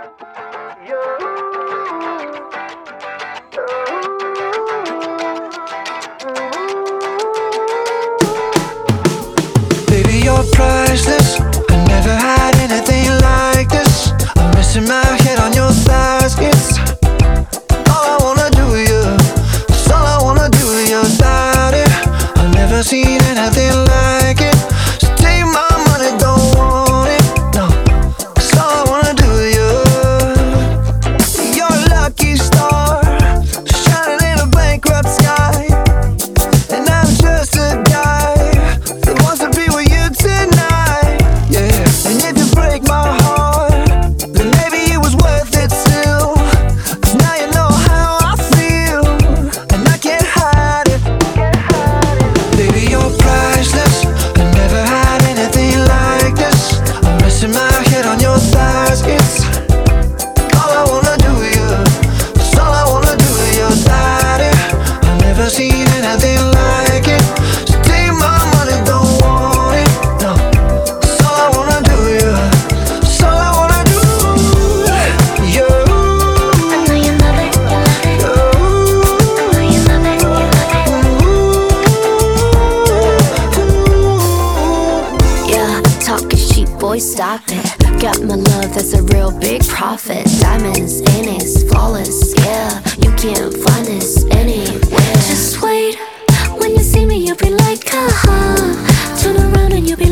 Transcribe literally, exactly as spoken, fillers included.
Baby, you're priceless. I never had anything like this. I'm resting my head on your thighs. It's all I wanna do with you. It's all I wanna do with your body. I've never seen anything like it. So take my money, don't want it. No, it's all I wanna do with you. You're a lucky star, shining in a bankrupt sky. And I'm just a guy that wants to be with you tonight. Yeah, and if you break my heart, then maybe it was worth it still. 'Cause now you know how I feel, and I can't hide it. Baby, you're priceless. I never had anything like this. I'm resting my head on your thighs. It's all I wanna do with you. It's all I wanna do with your body. I've never seen anything like it. So take my money, don't want it. No, it's all I wanna do with you. It's all I wanna do. You. I know you love it, you love it. I know you love it, you love it. Yeah, talking cheap, boy, stop it. Got my love, that's a real big profit. Diamonds in it, flawless, yeah. You can't find this anywhere. Just wait, when you see me, you'll be like, uh-huh. Turn around and you'll be